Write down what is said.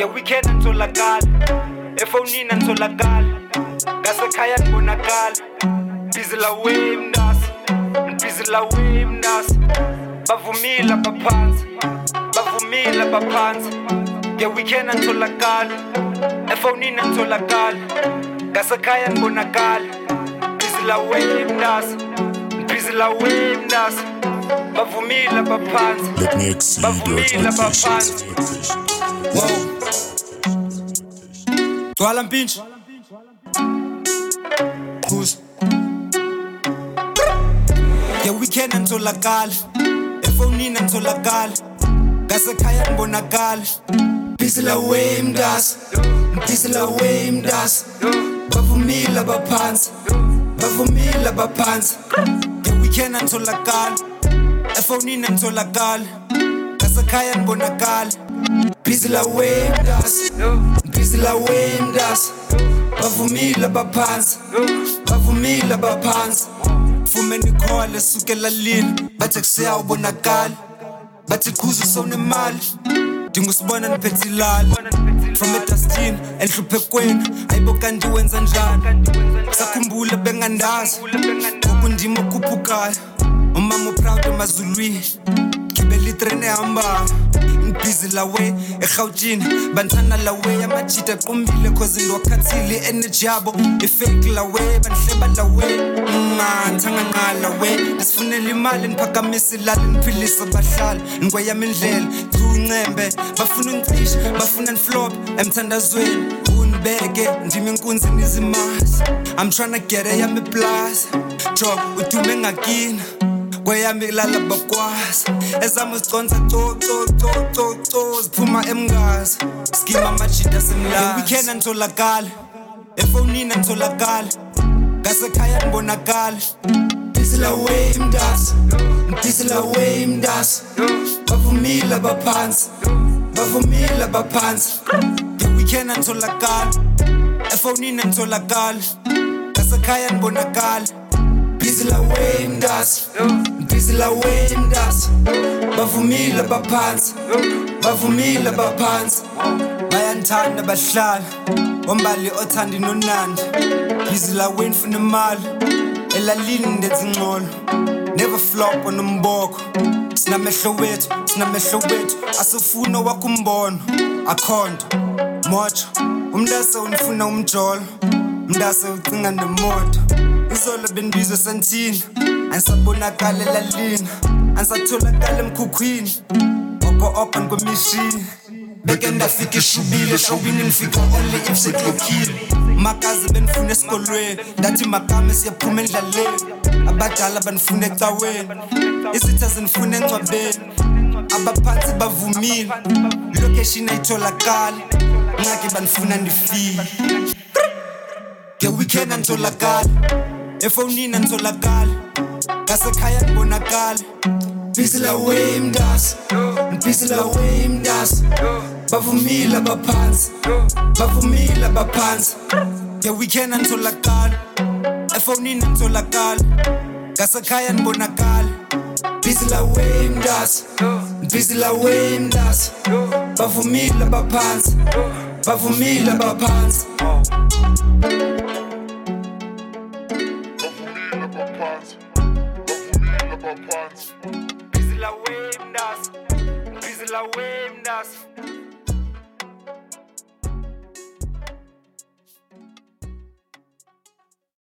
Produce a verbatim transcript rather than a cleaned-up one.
nge-weekend antholakala, efonini antholakala, ngasekhaya ngibonakala. Busy la way mnasi, busy la way mnasi. Bavumile abaphansi, bavumile abaphansi. Nge-weekend antholakala, efonini antholakala, ngasekhaya ngibonakala. Busy la way mnasi, busy la way mnasi. Bavumile abaphansi, Let me exceed your bavumile abaphansi. expectations. Wow. Twala mpinchi Kuza nge-weekend antholakala, efonini antholakala, ngasekhaya ngibonakala. Busy la way mntasi, busy la way mntasi. Bavumile abaphansi, bavumile abaphansi. Nge-weekend antholakala, efonini antholakala, ngasekhaya ngibonakala. Busy la way mntasi, busy la way mntasi. Bavumile abaphansi, bavumile abaphansi. Fume nikhole sukela lini, bathi kusiya ubonakala. Bathi kuze usawunemali, dinga usibona niphethe ilali. From edustini enhluphekweni, ayibo kanti wenza njani. Sakhumbula bengandazi, ngoku ndima okhuphukayo. Umama uproud emazulwini, gibela itreni ehambayo. Busy la way eGauteng, banthana la way amajita equmbile cause ndiwakhathile energy yabo ifake la way banhleba la way ngithanga ngala way isifunela imali niphakamisa ilali niphilisa abahlali ngikweyama indlela kuncembe bafuna ungicisha bafuna niflop emthandazweni unibeke ndimi inkunzi nizimasi. I'm tryna get a yami plus job udume ngakina kweyami lala bakwazi ezama usiconsa co co co co co ziphuma emngazi skima amajita semlazi. Weekend antholakala, efonini antholakala, ngasekhaya ngibonakala. Busy la way mntasi, busy la way mntasi. Bavumile abaphansi, bavumile abaphansi. Nge-weekend antholakala, efonini antholakala, ngasekhaya ngibonakala. Busy la way mntasi, busy la way mntasi. Bavumile abaphansi, bavumile abaphansi. Bayandithanda bahlala, ombali othanda inonandi. Busy la way ngifuna imali, elalini ndenza ingxolo. Never flop on umboko, sinamehlo wethu, sinamehlo wethu. Asifuna wakho umbono, akhonto, mocho. Umndase unifuna umjolo, umndase ucinga nemoto. Izolo benibizwe santini, anisabonakala elalini, anisatholakala emkhukhwini. Oko open kwemishini, beke ndafika ishubile, showini nifika only if seklokhile. Makazi benifuna esikolweni, ndathi makame siyaphuma endlaleni. Abadala banifuna ecaweni, izitha zinifuna encwabeni. Abaphansi bavumile, location ayitholakala, ngake banifuna ndifile. Nge-weekend antholakala, efonini antholakala, ngasekhaya ngibonakala. Busy la way mntasi, busy la way mntasi. Bavumile abaphansi, bavumile abaphansi. Nge-weekend antholakala, efonini antholakala, ngasekhaya ngibonakala. Busy la way mntasi, busy la way mntasi. Bavumile abaphansi, bavumile abaphansi. Busy la way mntasi, busy la way mntasi.